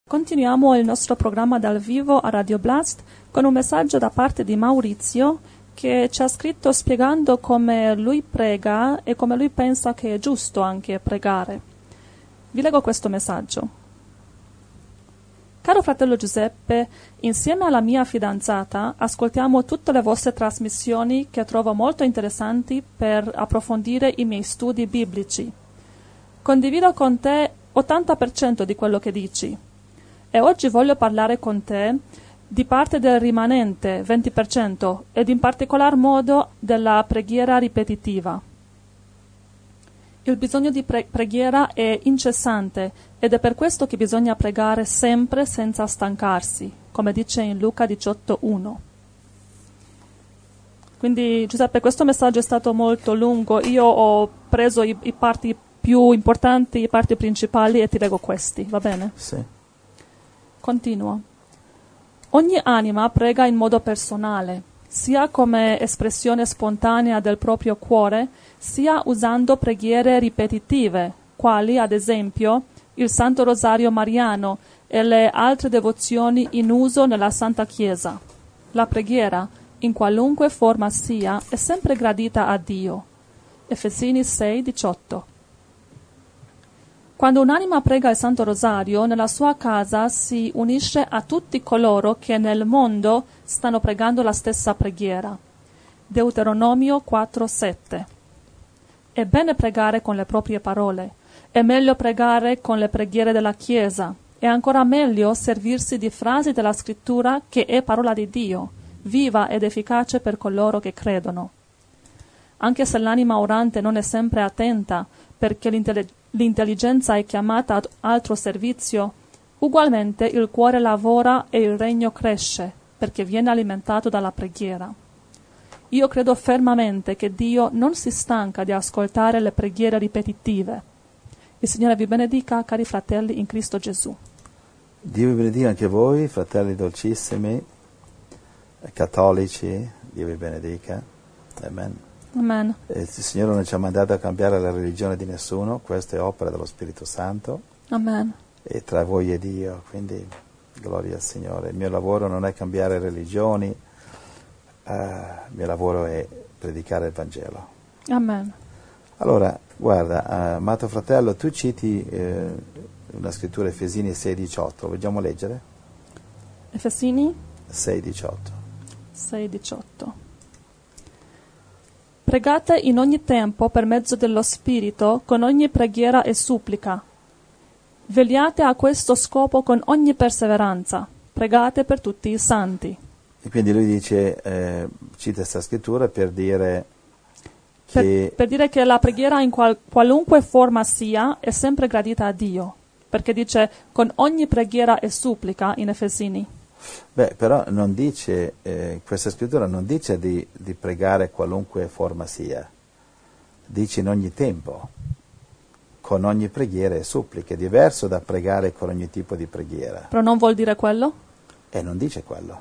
Continuiamo il nostro programma dal vivo a Radio Blast con un messaggio da parte di Maurizio che ci ha scritto spiegando come lui prega e come lui pensa che è giusto anche pregare. Vi leggo questo messaggio. Caro fratello Giuseppe, insieme alla mia fidanzata ascoltiamo tutte le vostre trasmissioni che trovo molto interessanti per approfondire i miei studi biblici. Condivido con te 80% di quello che dici. E oggi voglio parlare con te di parte del rimanente 20% ed in particolar modo della preghiera ripetitiva. Il bisogno di preghiera è incessante ed è per questo che bisogna pregare sempre senza stancarsi, come dice in Luca 18:1. Quindi Giuseppe, questo messaggio è stato molto lungo, io ho preso i parti più importanti, i parti principali e ti leggo questi, va bene? Sì. Continuo. Ogni anima prega in modo personale, sia come espressione spontanea del proprio cuore, sia usando preghiere ripetitive, quali ad esempio il Santo Rosario Mariano e le altre devozioni in uso nella Santa Chiesa. La preghiera, in qualunque forma sia, è sempre gradita a Dio. Efesini 6:18. Quando un'anima prega il Santo Rosario, nella sua casa si unisce a tutti coloro che nel mondo stanno pregando la stessa preghiera. Deuteronomio 4:7. È bene pregare con le proprie parole, è meglio pregare con le preghiere della Chiesa, è ancora meglio servirsi di frasi della Scrittura che è parola di Dio, viva ed efficace per coloro che credono. Anche se l'anima orante non è sempre attenta, perché l'intelligenza è chiamata ad altro servizio, ugualmente il cuore lavora e il regno cresce, perché viene alimentato dalla preghiera. Io credo fermamente che Dio non si stanca di ascoltare le preghiere ripetitive. Il Signore vi benedica, cari fratelli in Cristo Gesù. Dio vi benedica anche voi, fratelli dolcissimi, cattolici, Dio vi benedica. Amen. Amen. Il Signore non ci ha mandato a cambiare la religione di nessuno, questa è opera dello Spirito Santo. Amen. E tra voi e Dio, quindi gloria al Signore. Il mio lavoro non è cambiare religioni, il mio lavoro è predicare il Vangelo. Amen. Allora, guarda, amato fratello, tu citi una scrittura Efesini 6:18, vogliamo leggere? Efesini 6:18. 6:18. Pregate in ogni tempo per mezzo dello Spirito con ogni preghiera e supplica. Vegliate a questo scopo con ogni perseveranza. Pregate per tutti i santi. E quindi lui dice, cita questa scrittura per dire che... Per dire che la preghiera in qualunque forma sia è sempre gradita a Dio. Perché dice con ogni preghiera e supplica in Efesini. Beh, però non dice, questa scrittura non dice di pregare qualunque forma sia, dice in ogni tempo, con ogni preghiera e supplica, è diverso da pregare con ogni tipo di preghiera. Però non vuol dire quello? Non dice quello,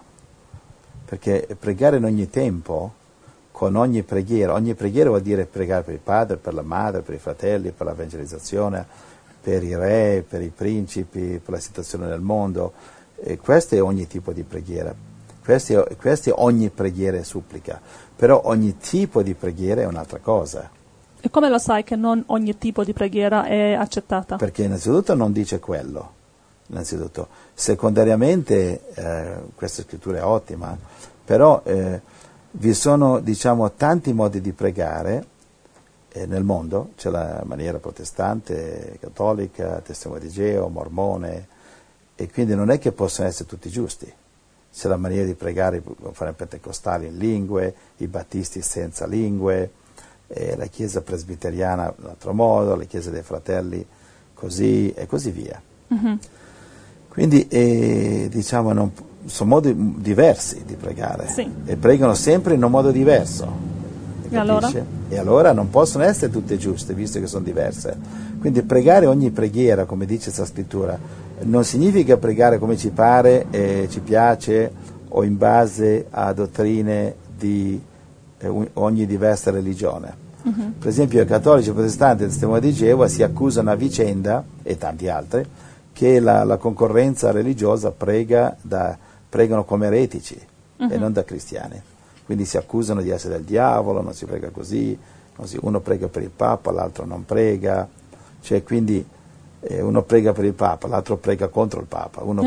perché pregare in ogni tempo, con ogni preghiera vuol dire pregare per il padre, per la madre, per i fratelli, per l'evangelizzazione, per i re, per i principi, per la situazione del mondo. Questo è ogni tipo di preghiera, questo è ogni preghiera e supplica, però ogni tipo di preghiera è un'altra cosa. E come lo sai che non ogni tipo di preghiera è accettata? Perché innanzitutto non dice quello, innanzitutto. Secondariamente, questa scrittura è ottima, però vi sono, diciamo, tanti modi di pregare nel mondo, c'è la maniera protestante, cattolica, testimone di Geo, mormone, e quindi non è che possono essere tutti giusti. C'è la maniera di pregare, fare pentecostali in lingue, i battisti senza lingue, la chiesa presbiteriana in un altro modo, la chiesa dei fratelli così e così via. Mm-hmm. Quindi diciamo sono modi diversi di pregare, sì. E pregano sempre in un modo diverso. E allora? E allora non possono essere tutte giuste, visto che sono diverse. Quindi pregare ogni preghiera, come dice questa scrittura, non significa pregare come ci pare, ci piace, o in base a dottrine di ogni diversa religione. Per esempio i cattolici, i protestanti e il testimone di Geova si accusano a vicenda, e tanti altri, che la concorrenza religiosa pregano come eretici e non da cristiani. Quindi si accusano di essere del diavolo, non si prega così, uno prega per il Papa, l'altro non prega, cioè quindi uno prega per il Papa, l'altro prega contro il Papa, uno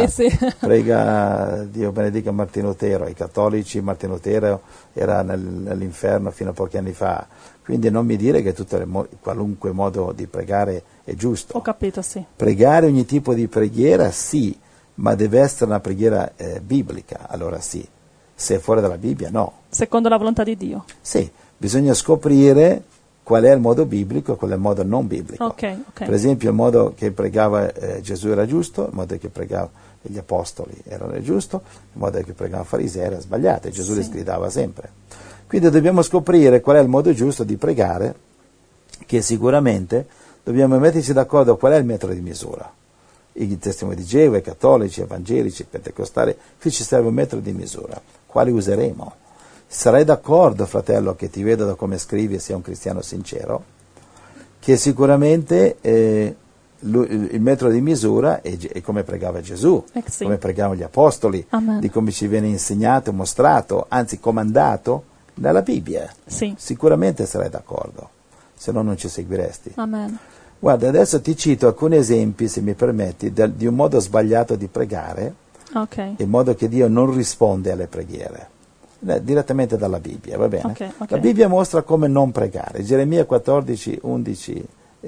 prega Dio benedica Martino Lutero, ai cattolici Martino Lutero era nell'inferno fino a pochi anni fa, quindi non mi dire che qualunque modo di pregare è giusto. Ho capito, sì. Pregare ogni tipo di preghiera sì, ma deve essere una preghiera biblica, allora sì. Se è fuori dalla Bibbia, no. Secondo la volontà di Dio. Sì, bisogna scoprire qual è il modo biblico e qual è il modo non biblico. Okay. Per esempio il modo che pregava Gesù era giusto, il modo che pregava gli apostoli era giusto, il modo che pregava i farisei era sbagliato, e Gesù li sgridava sempre. Quindi dobbiamo scoprire qual è il modo giusto di pregare, che sicuramente dobbiamo metterci d'accordo qual è il metro di misura. I testimoni di Geova, i cattolici, i evangelici, i pentecostali, qui ci serve un metro di misura. Quale useremo? Sarai d'accordo, fratello, che ti vedo da come scrivi e sia un cristiano sincero, che sicuramente il metro di misura è come pregava Gesù, sì. come pregavano gli apostoli, Amen. di come ci viene insegnato, mostrato, anzi comandato nella Bibbia. Sì. Sicuramente sarai d'accordo, se no non ci seguiresti. Amen. Guarda, adesso ti cito alcuni esempi, se mi permetti, di un modo sbagliato di pregare, in modo che Dio non risponde alle preghiere, direttamente dalla Bibbia, va bene? Okay. La Bibbia mostra come non pregare. Geremia 14, 11,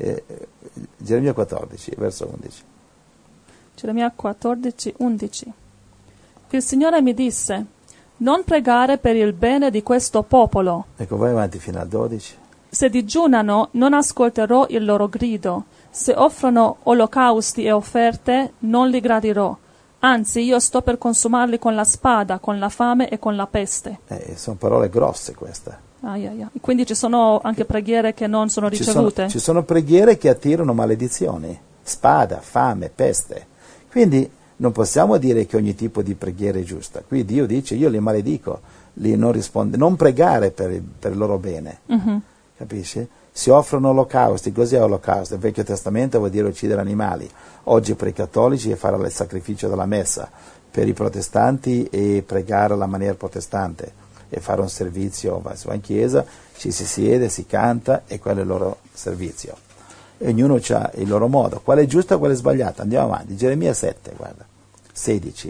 Geremia 14, verso 11. Geremia 14, 11. Il Signore mi disse: non pregare per il bene di questo popolo. Ecco, vai avanti fino al 12. Se digiunano, non ascolterò il loro grido. Se offrono olocausti e offerte, non li gradirò. Anzi, io sto per consumarli con la spada, con la fame e con la peste. Sono parole grosse queste. Quindi ci sono anche preghiere che non sono ricevute? Ci sono preghiere che attirano maledizioni. Spada, fame, peste. Quindi non possiamo dire che ogni tipo di preghiera è giusta. Qui Dio dice: io li maledico, li non risponde. Non pregare per il loro bene. Capisci? Si offrono olocausti. Cos'è olocausto? Il Vecchio Testamento vuol dire uccidere animali. Oggi per i cattolici è fare il sacrificio della messa, per i protestanti è pregare alla maniera protestante e fare un servizio, si va in chiesa, ci si siede, si canta e quello è il loro servizio. E ognuno ha il loro modo. Qual è giusto e qual è sbagliato? Andiamo avanti. Geremia 7, guarda, 16.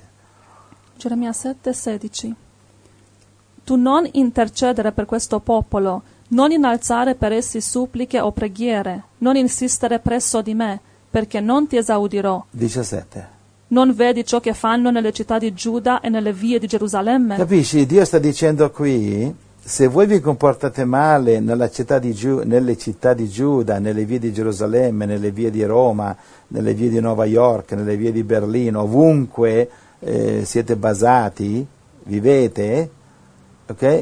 Geremia 7, 16. Tu non intercedere per questo popolo, non innalzare per essi suppliche o preghiere, non insistere presso di me, perché non ti esaudirò. 17. Non vedi ciò che fanno nelle città di Giuda e nelle vie di Gerusalemme? Capisci? Dio sta dicendo qui: se voi vi comportate male nelle città di Giuda, nelle vie di Gerusalemme, nelle vie di Roma, nelle vie di New York, nelle vie di Berlino, ovunque siete basati, vivete, ok?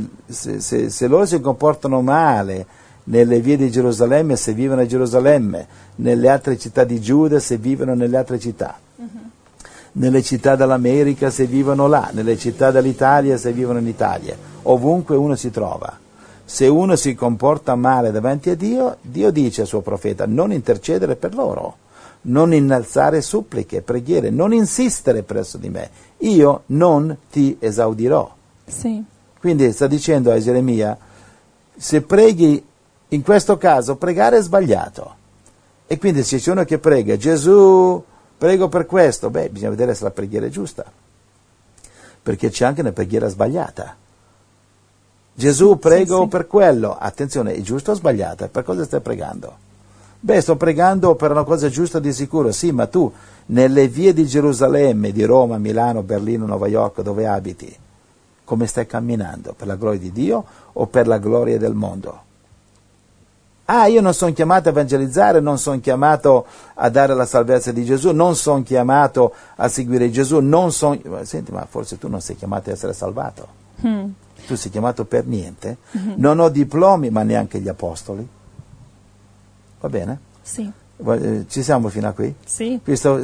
Se loro si comportano male nelle vie di Gerusalemme, se vivono a Gerusalemme, nelle altre città di Giuda, se vivono nelle altre città, nelle città dell'America, se vivono là, nelle città dell'Italia, se vivono in Italia, ovunque uno si trova. Se uno si comporta male davanti a Dio, Dio dice al suo profeta: non intercedere per loro, non innalzare suppliche, preghiere, non insistere presso di me, io non ti esaudirò. Sì. Quindi sta dicendo a Geremia: se preghi, in questo caso pregare è sbagliato, e quindi se c'è uno che prega: Gesù, prego per questo, bisogna vedere se la preghiera è giusta, perché c'è anche una preghiera sbagliata. Gesù, prego per quello, attenzione, è giusta o sbagliata? Per cosa stai pregando? Sto pregando per una cosa giusta di sicuro, sì, ma tu nelle vie di Gerusalemme, di Roma, Milano, Berlino, New York, dove abiti, come stai camminando? Per la gloria di Dio o per la gloria del mondo? Io non sono chiamato a evangelizzare, non sono chiamato a dare la salvezza di Gesù, non sono chiamato a seguire Gesù, Senti, ma forse tu non sei chiamato a essere salvato. Tu sei chiamato per niente. Non ho diplomi, ma neanche gli apostoli. Va bene? Sì. Ci siamo fino a qui? Sì. Qui sto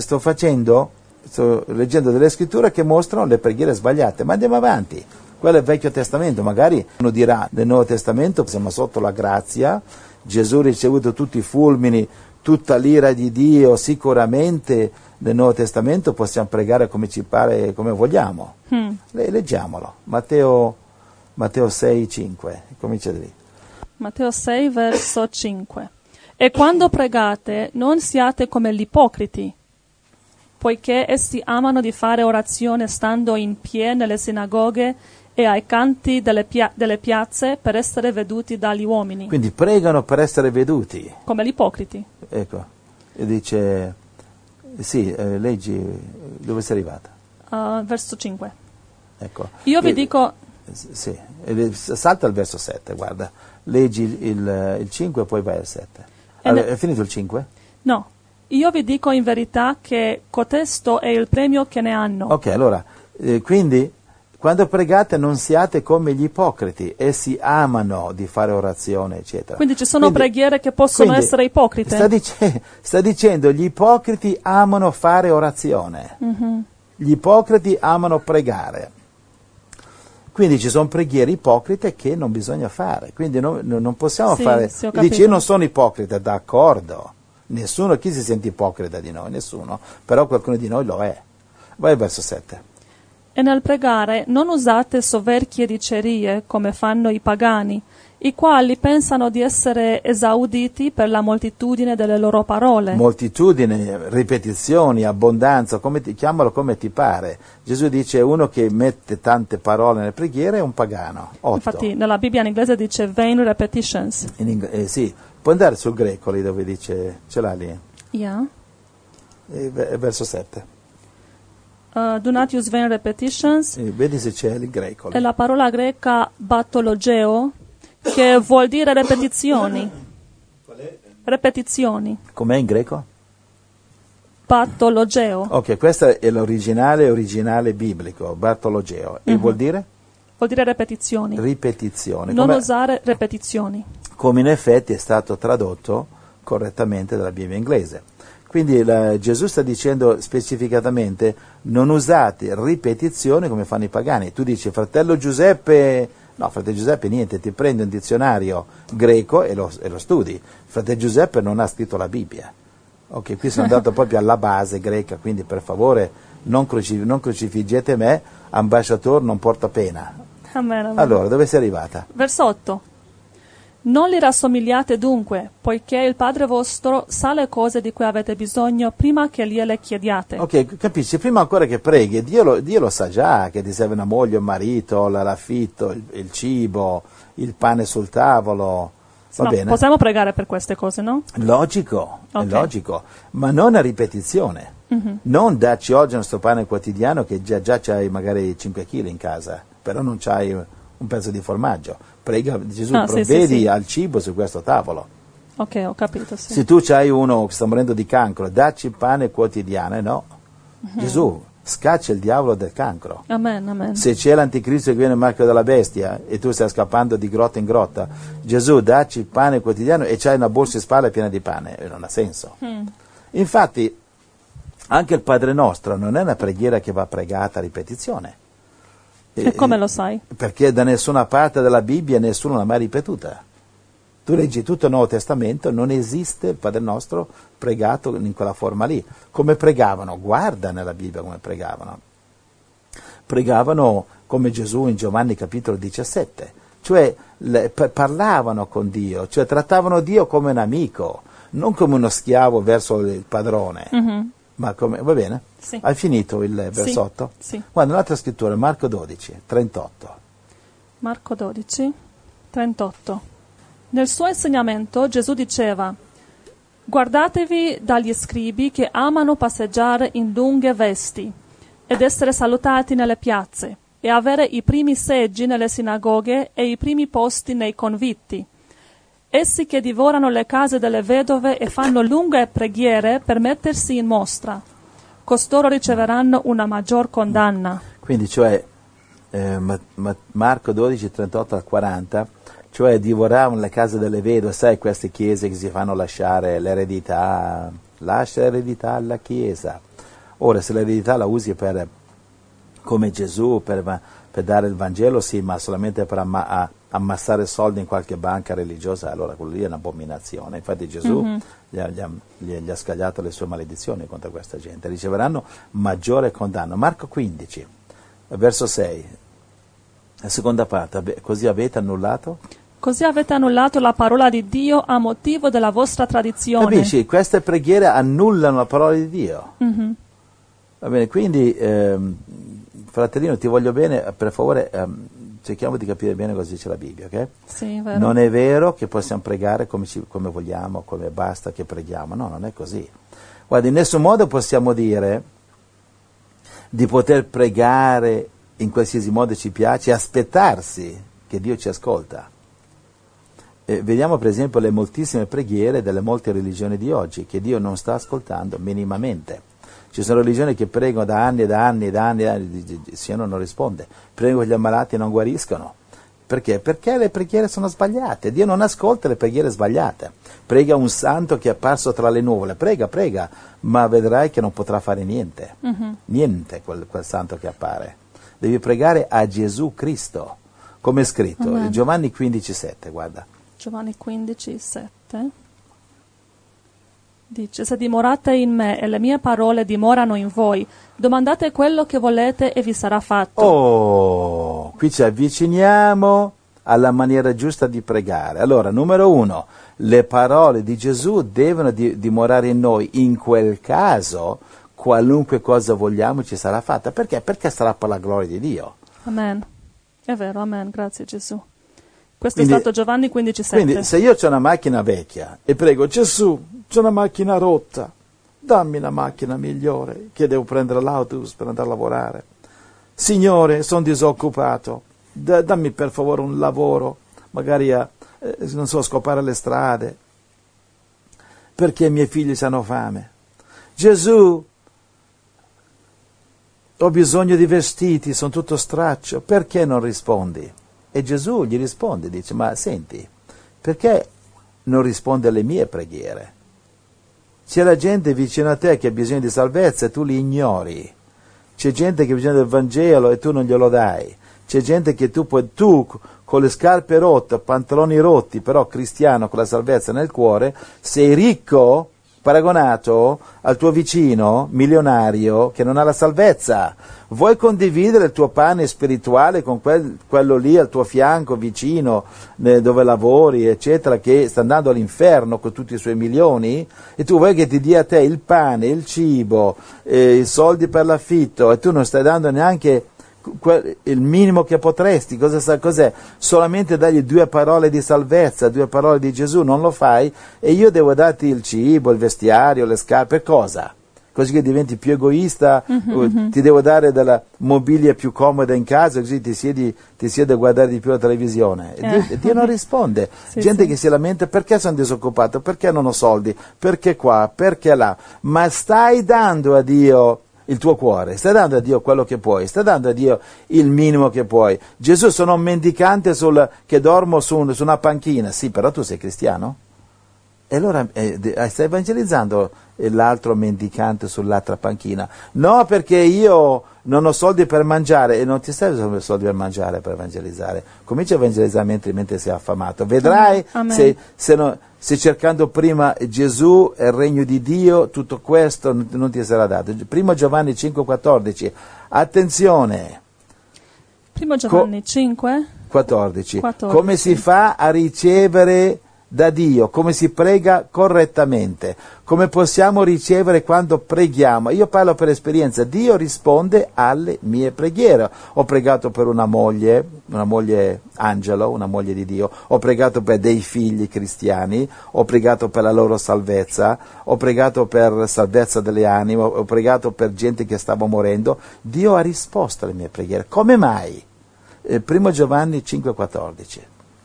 leggendo delle scritture che mostrano le preghiere sbagliate, ma andiamo avanti. Quello è il Vecchio Testamento. Magari uno dirà: nel Nuovo Testamento siamo sotto la grazia, Gesù ha ricevuto tutti i fulmini, tutta l'ira di Dio, sicuramente nel Nuovo Testamento possiamo pregare come ci pare, come vogliamo. Leggiamolo, Matteo 6, 5, comincia da lì. Matteo 6, verso 5. E quando pregate, non siate come gli ipocriti, poiché essi amano di fare orazione stando in piedi nelle sinagoghe e ai canti delle piazze per essere veduti dagli uomini. Quindi pregano per essere veduti. Come gli ipocriti. Ecco, e dice, sì, leggi, dove sei arrivata? Verso 5. Ecco. Io vi dico... Sì, salta al verso 7, guarda, leggi il 5 e poi vai al 7. Allora, è finito il 5? No, io vi dico in verità che cotesto è il premio che ne hanno. Ok, allora, quindi quando pregate non siate come gli ipocriti, essi amano di fare orazione, eccetera. Quindi ci sono preghiere che possono essere ipocrite. Sta dicendo gli ipocriti amano fare orazione, gli ipocriti amano pregare. Quindi ci sono preghiere ipocrite che non bisogna fare, quindi non possiamo fare... Sì, dice, io non sono ipocrita, d'accordo, nessuno, chi si sente ipocrita di noi? Nessuno, però qualcuno di noi lo è. Vai al verso 7. E nel pregare non usate soverchie dicerie come fanno i pagani, i quali pensano di essere esauditi per la moltitudine delle loro parole. Moltitudine, ripetizioni, abbondanza, chiamalo come ti pare. Gesù dice uno che mette tante parole nelle preghiere è un pagano. 8. Infatti nella Bibbia in inglese dice vain repetitions. Sì, puoi andare sul greco lì dove dice, ce l'ha lì? Yeah. Verso 7. Do not use vain repetitions. Vedi se c'è il greco lì. È la parola greca batologeo, che vuol dire ripetizioni. Ripetizioni. Com'è in greco? Batologeo. Ok, questo è l'originale biblico, Bartologeo. E vuol dire? Vuol dire ripetizioni. Ripetizione. Non usare ripetizioni. Come in effetti è stato tradotto correttamente dalla Bibbia inglese. Quindi Gesù sta dicendo specificatamente non usate ripetizioni come fanno i pagani. Tu dici fratello Giuseppe... No, fratello Giuseppe niente, ti prendi un dizionario greco e lo studi. Fratello Giuseppe non ha scritto la Bibbia. Ok, qui sono andato proprio alla base greca, quindi per favore non crocifiggete me, ambasciatore non porta pena. Amen, amen. Allora, dove sei arrivata? Verso 8. Non li rassomigliate dunque, poiché il Padre vostro sa le cose di cui avete bisogno prima che gliele chiediate. Ok, capisci? Prima ancora che preghi, Dio lo sa già che ti serve una moglie, un marito, l'affitto, il cibo, il pane sul tavolo. Va bene? Possiamo pregare per queste cose, no? Logico, Okay. è logico, ma non a ripetizione. Non dacci oggi il nostro pane quotidiano che già c'hai magari 5 kg in casa, però non c'hai un pezzo di formaggio. Prega Gesù, provvedi al cibo su questo tavolo. Ok, ho capito, sì. Se tu c'hai uno che sta morendo di cancro, dacci il pane quotidiano, no. Gesù scaccia il diavolo del cancro. Amen, amen. Se c'è l'anticristo che viene il marchio della bestia e tu stai scappando di grotta in grotta, Gesù dacci il pane quotidiano e c'hai una borsa in spalla piena di pane, non ha senso. Infatti anche il Padre Nostro non è una preghiera che va pregata a ripetizione. E come lo sai? Perché da nessuna parte della Bibbia nessuno l'ha mai ripetuta. Tu leggi tutto il Nuovo Testamento, non esiste il Padre Nostro pregato in quella forma lì. Come pregavano? Guarda nella Bibbia come pregavano. Pregavano come Gesù in Giovanni capitolo 17, cioè parlavano con Dio, cioè trattavano Dio come un amico, non come uno schiavo verso il padrone. Ma come, va bene? Sì. Hai finito il verso 8? Sì. Guarda, un'altra scrittura, Marco 12, 38. Marco 12, 38. Nel suo insegnamento Gesù diceva: guardatevi dagli scribi che amano passeggiare in lunghe vesti ed essere salutati nelle piazze e avere i primi seggi nelle sinagoghe e i primi posti nei convitti. Essi che divorano le case delle vedove e fanno lunghe preghiere per mettersi in mostra. Costoro riceveranno una maggior condanna. Quindi, cioè, Marco 12, 38 al 40, cioè divoravano le case delle vedove, sai queste chiese che si fanno lasciare l'eredità, lascia l'eredità alla chiesa. Ora, se l'eredità la usi come Gesù, per dare il Vangelo, sì, ma solamente per ammassare soldi in qualche banca religiosa, allora quello lì è un'abominazione. Infatti Gesù gli ha scagliato le sue maledizioni contro questa gente. Riceveranno maggiore condanno. Marco 15, verso 6, la seconda parte, così avete annullato? Così avete annullato la parola di Dio a motivo della vostra tradizione. Capisci? Queste preghiere annullano la parola di Dio. Va bene, quindi fratellino, ti voglio bene, per favore cerchiamo di capire bene cosa dice la Bibbia, ok? Sì, vero. Non è vero che possiamo pregare come vogliamo, come basta che preghiamo, no, non è così. Guarda, in nessun modo possiamo dire di poter pregare in qualsiasi modo ci piace, aspettarsi che Dio ci ascolta. Vediamo per esempio le moltissime preghiere delle molte religioni di oggi, che Dio non sta ascoltando minimamente. Ci sono religioni che pregano da anni e anni, il Signore non risponde. Pregano gli ammalati e non guariscono. Perché? Perché le preghiere sono sbagliate. Dio non ascolta le preghiere sbagliate. Prega un santo che è apparso tra le nuvole. Prega, ma vedrai che non potrà fare niente. Niente quel santo che appare. Devi pregare a Gesù Cristo, come è scritto. Amen. Giovanni 15,7, guarda. Giovanni 15,7 dice: se dimorate in me e le mie parole dimorano in voi, domandate quello che volete e vi sarà fatto. Oh, qui ci avviciniamo alla maniera giusta di pregare. Allora, numero 1, le parole di Gesù devono dimorare in noi. In quel caso, qualunque cosa vogliamo ci sarà fatta. Perché? Perché sarà per la gloria di Dio. Amen. È vero, amen, grazie Gesù. Questo Quindi, è stato Giovanni 15,7. Quindi se io ho una macchina vecchia e prego Gesù, c'è una macchina rotta, dammi una macchina migliore, che devo prendere l'autobus per andare a lavorare. Signore, sono disoccupato, dammi per favore un lavoro, magari non so, scopare le strade, perché i miei figli hanno fame. Gesù, ho bisogno di vestiti, sono tutto straccio, perché non rispondi? E Gesù gli risponde, dice, ma senti, perché non risponde alle mie preghiere? C'è la gente vicino a te che ha bisogno di salvezza e tu li ignori. C'è gente che ha bisogno del Vangelo e tu non glielo dai. C'è gente che tu con le scarpe rotte, pantaloni rotti, però cristiano con la salvezza nel cuore, sei ricco paragonato al tuo vicino milionario che non ha la salvezza. Vuoi condividere il tuo pane spirituale con quello lì al tuo fianco, vicino, dove lavori, eccetera, che sta andando all'inferno con tutti i suoi milioni? E tu vuoi che ti dia a te il pane, il cibo, i soldi per l'affitto, e tu non stai dando neanche il minimo che potresti? Cos'è? Solamente dargli 2 parole di salvezza, 2 parole di Gesù, non lo fai, e io devo darti il cibo, il vestiario, le scarpe, cosa? Così che diventi più egoista, ti devo dare della mobilia più comoda in casa, così ti siedi a guardare di più la televisione. Dio non risponde. Sì, Gente sì. che si lamenta: perché sono disoccupato, perché non ho soldi, perché qua, perché là. Ma stai dando a Dio il tuo cuore, stai dando a Dio quello che puoi, stai dando a Dio il minimo che puoi. Gesù, sono un mendicante che dormo su una panchina. Sì, però tu sei cristiano? E allora stai evangelizzando l'altro mendicante sull'altra panchina. No, perché io non ho soldi per mangiare. E non ti servono soldi per mangiare per evangelizzare. Comincia a evangelizzare mentre sei affamato. Vedrai, Amen. se cercando prima Gesù e il regno di Dio, tutto questo non ti sarà dato. 1 Giovanni 5,14. Attenzione. 1 Giovanni 5, 14. 14. Come si fa a ricevere da Dio? Come si prega correttamente? Come possiamo ricevere quando preghiamo? Io parlo per esperienza. Dio risponde alle mie preghiere. Ho pregato per una moglie angelo, una moglie di Dio. Ho pregato per dei figli cristiani. Ho pregato per la loro salvezza. Ho pregato per salvezza delle anime. Ho pregato per gente che stava morendo. Dio ha risposto alle mie preghiere. Come mai? 1 Giovanni 5,14.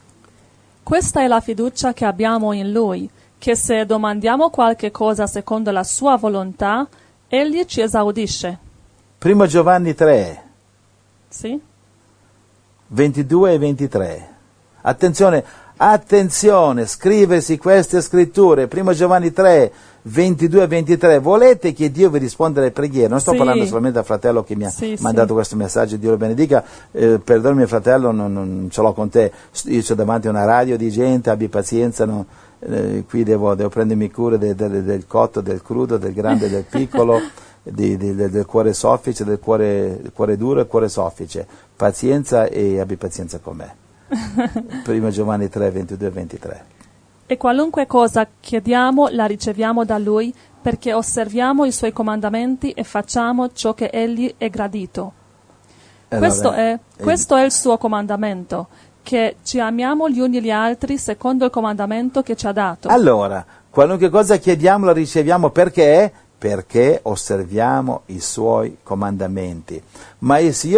Questa è la fiducia che abbiamo in Lui, che se domandiamo qualche cosa secondo la sua volontà, Egli ci esaudisce. 1 Giovanni 3, Sì? 22 e 23. Attenzione, Attenzione, scriversi queste scritture, 1 Giovanni 3, 22 e 23, volete che Dio vi risponda alle preghiere? Non sto parlando solamente al fratello che mi ha mandato questo messaggio, Dio lo benedica, perdonami fratello, non ce l'ho con te, io ho davanti a una radio di gente, abbi pazienza, qui devo prendermi cura del cotto, del crudo, del grande e del piccolo, del cuore soffice, del cuore duro e cuore soffice, pazienza e abbi pazienza con me. 1 Giovanni 3, 22 e 23. E qualunque cosa chiediamo la riceviamo da Lui, perché osserviamo i Suoi comandamenti e facciamo ciò che Egli è gradito. Questo è il Suo comandamento, che ci amiamo gli uni gli altri secondo il comandamento che ci ha dato. Allora, qualunque cosa chiediamo la riceviamo perché? Perché osserviamo i Suoi comandamenti. Ma io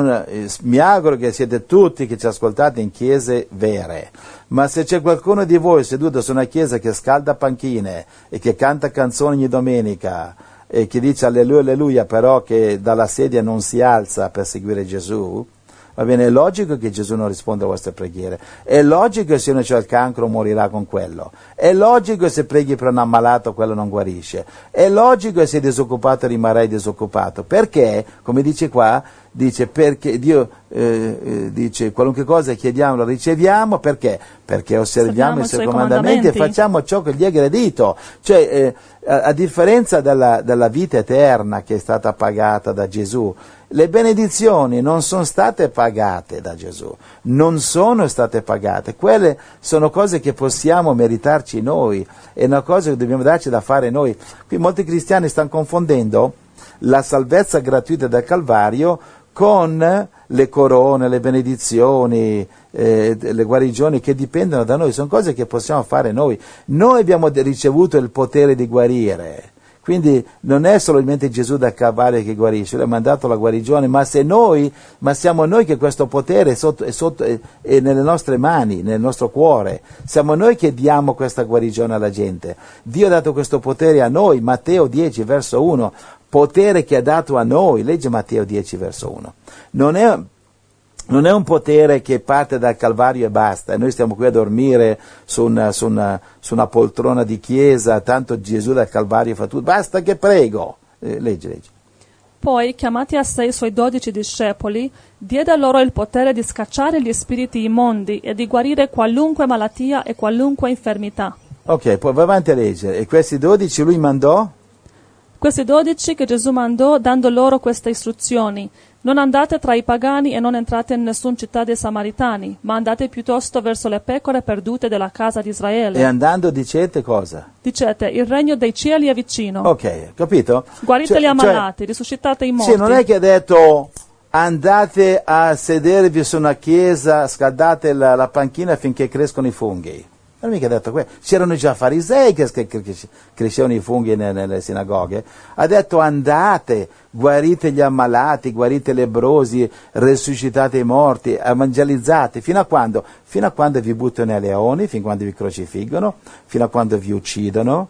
mi auguro che siete tutti che ci ascoltate in chiese vere, ma se c'è qualcuno di voi seduto su una chiesa che scalda panchine e che canta canzoni ogni domenica e che dice alleluia, alleluia, però che dalla sedia non si alza per seguire Gesù, va bene, è logico che Gesù non risponda alle vostre preghiere, è logico che se uno c'ha il cancro morirà con quello, è logico che se preghi per un ammalato quello non guarisce, è logico che se sei disoccupato rimarrai disoccupato, perché, come dice qua, dice perché Dio dice qualunque cosa chiediamo lo riceviamo, perché? Perché osserviamo i Suoi comandamenti e facciamo ciò che gli è gradito, cioè a differenza della vita eterna che è stata pagata da Gesù, le benedizioni non sono state pagate da Gesù, non sono state pagate, quelle sono cose che possiamo meritarci noi, è una cosa che dobbiamo darci da fare noi. Qui molti cristiani stanno confondendo la salvezza gratuita del Calvario con le corone, le benedizioni, le guarigioni che dipendono da noi, sono cose che possiamo fare noi. Noi abbiamo ricevuto il potere di guarire. Quindi non è solamente Gesù da Calvario che guarisce, lui ha mandato la guarigione, ma siamo noi che questo potere è nelle nostre mani, nel nostro cuore. Siamo noi che diamo questa guarigione alla gente. Dio ha dato questo potere a noi, Matteo 10 verso 1, potere che ha dato a noi, legge Matteo 10 verso 1. Non è un potere che parte dal Calvario e basta, e noi stiamo qui a dormire su una poltrona di chiesa, tanto Gesù dal Calvario fa tutto, basta che prego. Leggi. Poi, chiamati a sé i Suoi 12 discepoli, diede loro il potere di scacciare gli spiriti immondi e di guarire qualunque malattia e qualunque infermità. Ok, poi va avanti a leggere. E questi 12 lui mandò? Questi 12 che Gesù mandò dando loro queste istruzioni: non andate tra i pagani e non entrate in nessuna città dei Samaritani, ma andate piuttosto verso le pecore perdute della casa di Israele. E andando dicete cosa? Dicete, il regno dei cieli è vicino. Ok, capito? Guarite gli ammalati, risuscitate i morti. Sì, non è che ha detto andate a sedervi su una chiesa, scaldate la panchina finché crescono i funghi. Non è mica detto questo. C'erano già farisei che crescevano i funghi nelle sinagoghe. Ha detto andate, guarite gli ammalati, guarite i lebbrosi, risuscitate i morti, evangelizzate. Fino a quando? Fino a quando vi buttano ai leoni, fino a quando vi crocifiggono, fino a quando vi uccidono.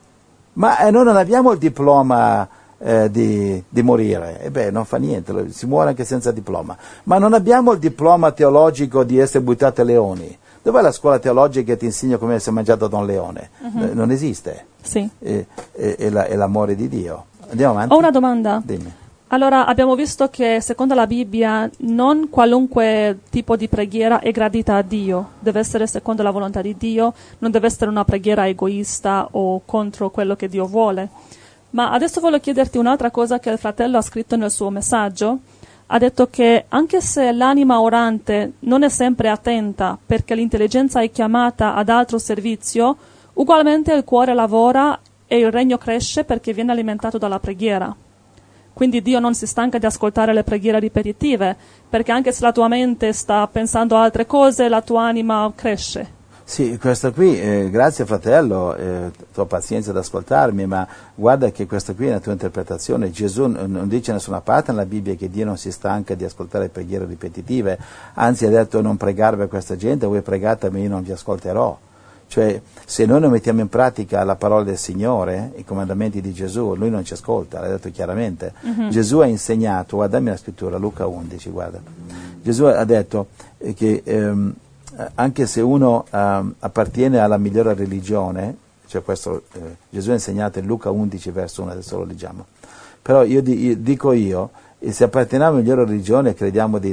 Ma noi non abbiamo il diploma di morire. Non fa niente, si muore anche senza diploma. Ma non abbiamo il diploma teologico di essere buttati ai leoni. Dov'è la scuola teologica che ti insegna come essere mangiato da un leone? Non esiste. Sì. È l'amore di Dio. Andiamo avanti. Ho una domanda. Dimmi. Allora, abbiamo visto che secondo la Bibbia non qualunque tipo di preghiera è gradita a Dio, deve essere secondo la volontà di Dio, non deve essere una preghiera egoista o contro quello che Dio vuole. Ma adesso voglio chiederti un'altra cosa che il fratello ha scritto nel suo messaggio. Ha detto che anche se l'anima orante non è sempre attenta perché l'intelligenza è chiamata ad altro servizio, ugualmente il cuore lavora e il regno cresce perché viene alimentato dalla preghiera. Quindi Dio non si stanca di ascoltare le preghiere ripetitive, perché anche se la tua mente sta pensando a altre cose, la tua anima cresce. Sì, questo qui, grazie fratello, tua pazienza ad ascoltarmi, ma guarda che questa qui è la tua interpretazione. Gesù non dice nessuna parte nella Bibbia che Dio non si stanca di ascoltare preghiere ripetitive, anzi ha detto non pregare per questa gente, voi pregatemi, io non vi ascolterò. Cioè, se noi non mettiamo in pratica la parola del Signore, i comandamenti di Gesù, Lui non ci ascolta, l'ha detto chiaramente. Gesù ha insegnato, guardami la scrittura, Luca 11, guarda. Gesù ha detto che anche se uno appartiene alla migliore religione, cioè questo Gesù ha insegnato in Luca 11 verso 1, adesso lo leggiamo, però dico io, se apparteniamo alla migliore religione crediamo di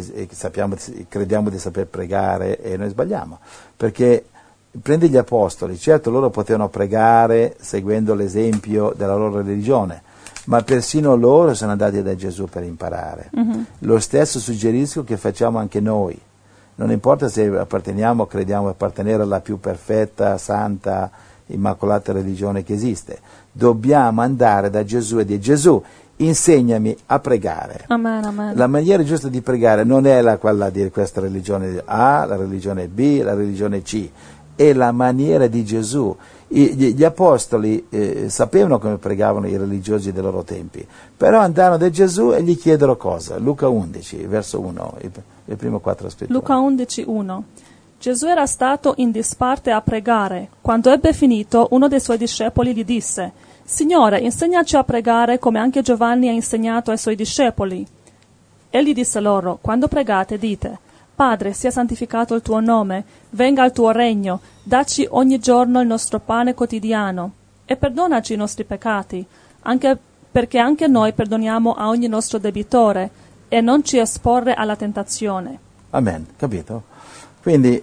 saper pregare e noi sbagliamo, perché prendi gli apostoli, certo loro potevano pregare seguendo l'esempio della loro religione, ma persino loro sono andati da Gesù per imparare. Lo stesso suggerisco che facciamo anche noi. Non importa se apparteniamo, crediamo appartenere alla più perfetta, santa, immacolata religione che esiste. Dobbiamo andare da Gesù e dire: Gesù, insegnami a pregare. Amen, amen. La maniera giusta di pregare non è quella di questa religione A, la religione B, la religione C. È la maniera di Gesù. Gli apostoli sapevano come pregavano i religiosi dei loro tempi, però andarono da Gesù e gli chiedero cosa? Luca 11, verso 1, le prime 4 scritture. Luca 11, 1. Gesù era stato in disparte a pregare. Quando ebbe finito, uno dei suoi discepoli gli disse: Signore, insegnaci a pregare come anche Giovanni ha insegnato ai suoi discepoli. Egli disse loro: Quando pregate, dite: Padre, sia santificato il tuo nome, venga il tuo regno, dacci ogni giorno il nostro pane quotidiano e perdonaci i nostri peccati, perché anche noi perdoniamo a ogni nostro debitore, e non ci esporre alla tentazione. Amen, capito? Quindi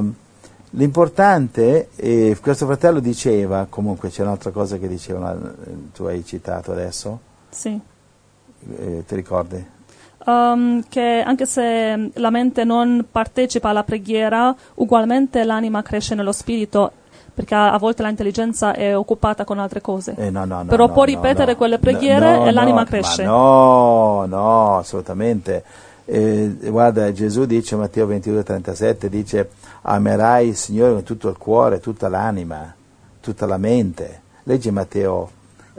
l'importante, questo fratello diceva, comunque c'è un'altra cosa che diceva, tu hai citato adesso? Sì. Ti ricordi? Che anche se la mente non partecipa alla preghiera, ugualmente l'anima cresce nello spirito, perché a volte l'intelligenza è occupata con altre cose. Però può ripetere quelle preghiere e l'anima cresce. No, assolutamente. Guarda, Gesù dice, Matteo 22,37, dice: amerai il Signore con tutto il cuore, tutta l'anima, tutta la mente. Leggi Matteo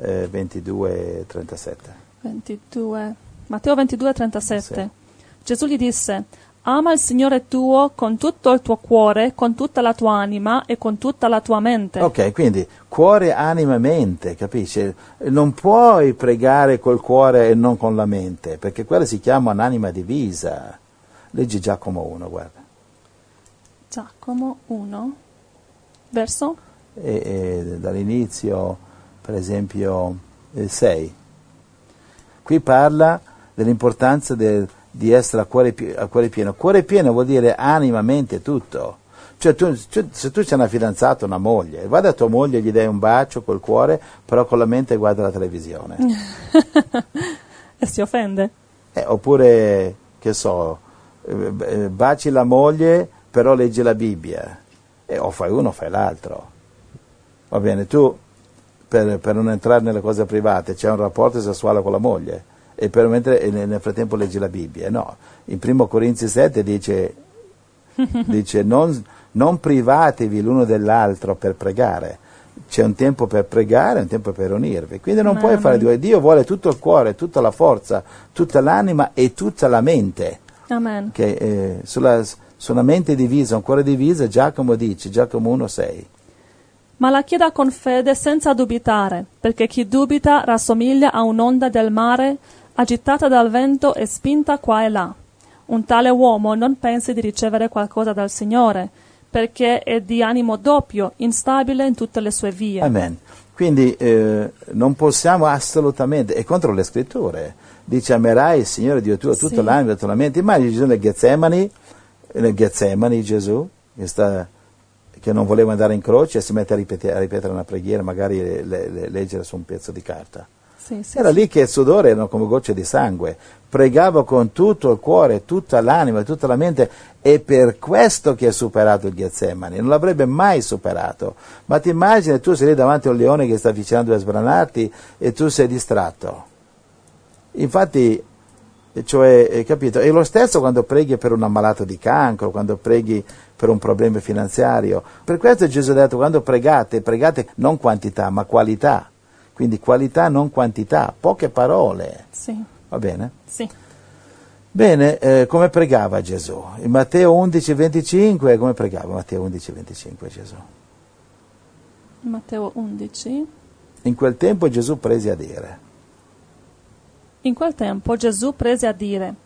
22,37. Matteo 22,37. Sì. Gesù gli disse: ama il Signore tuo con tutto il tuo cuore, con tutta la tua anima e con tutta la tua mente. Ok, quindi cuore, anima, mente, capisci? Non puoi pregare col cuore e non con la mente, perché quella si chiama un'anima divisa. Leggi Giacomo 1, guarda. Giacomo 1, verso? Dall'inizio, per esempio, 6. Qui parla dell'importanza di essere a cuore pieno. Cuore pieno vuol dire anima, mente, tutto. Cioè se tu c'hai una fidanzata, una moglie, vai da tua moglie e gli dai un bacio col cuore, però con la mente guarda la televisione. E si offende? Oppure, che so, baci la moglie, però leggi la Bibbia. O fai uno o fai l'altro. Va bene, tu, per non entrare nelle cose private, c'è un rapporto sessuale con la moglie. E nel frattempo leggi la Bibbia. No, in 1 Corinzi 7 dice non privatevi l'uno dell'altro per pregare. C'è un tempo per pregare e un tempo per unirvi. Quindi non puoi fare due. Dio vuole tutto il cuore, tutta la forza, tutta l'anima e tutta la mente. Amen. Che sulla mente divisa, un cuore diviso, Giacomo dice, Giacomo 1,6. Ma la chieda con fede senza dubitare, perché chi dubita rassomiglia a un'onda del mare agitata dal vento e spinta qua e là. Un tale uomo non pensi di ricevere qualcosa dal Signore, perché è di animo doppio, instabile in tutte le sue vie. Amen. Quindi non possiamo assolutamente, è contro le scritture. Dice: amerai il Signore Dio tuo tutta l'anima e tutta la mente. Immagini Gesù nel Getsemani Gesù, che non voleva andare in croce e si mette a ripetere una preghiera, magari leggere su un pezzo di carta. Era lì che il sudore erano come gocce di sangue. Pregava con tutto il cuore, tutta l'anima, tutta la mente, e per questo che ha superato il Getsemani. Non l'avrebbe mai superato. Ma ti immagini, tu sei lì davanti a un leone che sta avvicinando a sbranarti e tu sei distratto. Infatti, cioè, capito? È lo stesso quando preghi per un ammalato di cancro, quando preghi per un problema finanziario. Per questo Gesù ha detto: quando pregate non quantità, ma qualità. Quindi qualità, non quantità, poche parole. Sì. Va bene? Sì. Bene, come pregava Gesù? In Matteo 11,25, come pregava Matteo 11,25 Gesù? Matteo 11. In quel tempo Gesù prese a dire: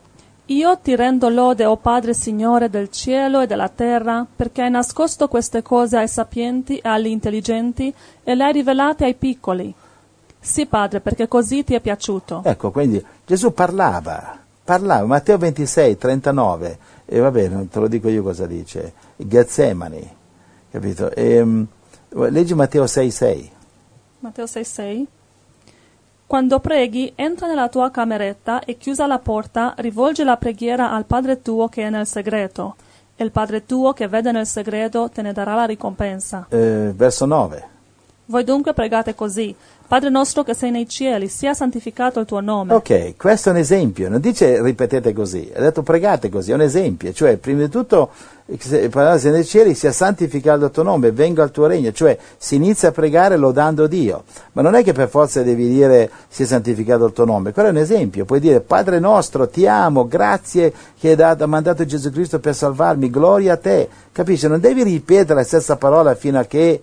Io ti rendo lode, o Padre Signore del cielo e della terra, perché hai nascosto queste cose ai sapienti e agli intelligenti e le hai rivelate ai piccoli. Sì, Padre, perché così ti è piaciuto. Ecco, quindi Gesù parlava, Matteo 26, 39, e va bene, non te lo dico io cosa dice, Getsemani, capito? Leggi Matteo 6, 6. Matteo 6,6. Quando preghi, entra nella tua cameretta e chiusa la porta, rivolgi la preghiera al Padre tuo che è nel segreto, e il Padre tuo che vede nel segreto te ne darà la ricompensa. Verso 9. Voi dunque pregate così: Padre nostro che sei nei cieli, sia santificato il tuo nome. Ok, questo è un esempio, non dice ripetete così, ha detto pregate così, è un esempio, cioè prima di tutto Padre sei nei cieli, sia santificato il tuo nome, venga il tuo regno, cioè si inizia a pregare lodando Dio, ma non è che per forza devi dire sia santificato il tuo nome, quello è un esempio, puoi dire Padre nostro, ti amo, grazie che hai mandato Gesù Cristo per salvarmi, gloria a te, capisci? Non devi ripetere la stessa parola fino a che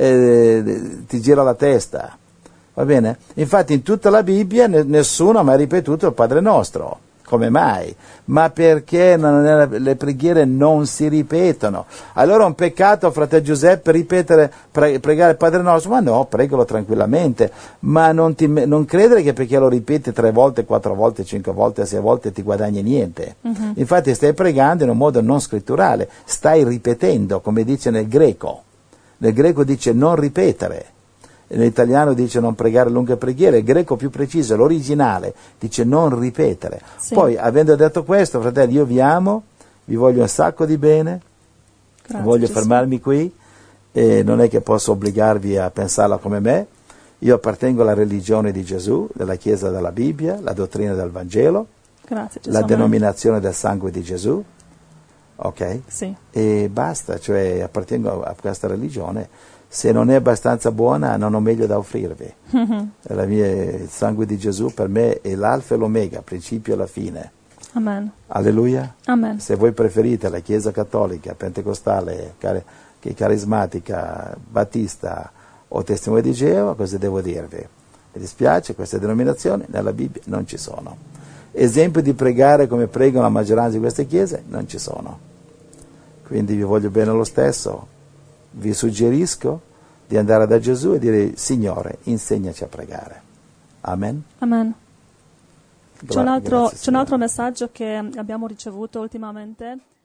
ti gira la testa. Va bene? Infatti in tutta la Bibbia nessuno ha mai ripetuto il Padre Nostro. Come mai? Ma perché le preghiere non si ripetono. Allora è un peccato, fratello Giuseppe, ripetere, pregare il Padre Nostro? Ma no, pregalo tranquillamente. Ma non credere che perché lo ripeti 3 volte, 4 volte, 5 volte, 6 volte ti guadagni niente. Uh-huh. Infatti stai pregando in un modo non scritturale. Stai ripetendo, come dice nel greco. Nel greco dice non ripetere. Nell'italiano dice non pregare lunghe preghiere, il greco più preciso, l'originale, dice non ripetere. Sì. Poi, avendo detto questo, fratelli, io vi amo, vi voglio un sacco di bene, voglio fermarmi qui, e non è che posso obbligarvi a pensarla come me, io appartengo alla religione di Gesù, della Chiesa della Bibbia, la dottrina del Vangelo, la denominazione del sangue di Gesù, ok? Sì. E basta, cioè appartengo a questa religione. Se non è abbastanza buona non ho meglio da offrirvi. Il sangue di Gesù per me è l'alfa e l'omega, principio e la fine. Amen. Alleluia. Amen. Se voi preferite la Chiesa cattolica, pentecostale, carismatica, battista o testimone di Geova, cosa devo dirvi? Mi dispiace, queste denominazioni nella Bibbia non ci sono. Esempi di pregare come pregano la maggioranza di queste chiese non ci sono. Quindi vi voglio bene lo stesso. Vi suggerisco di andare da Gesù e dire Signore, insegnaci a pregare. Amen. Amen. C'è un altro messaggio che abbiamo ricevuto ultimamente.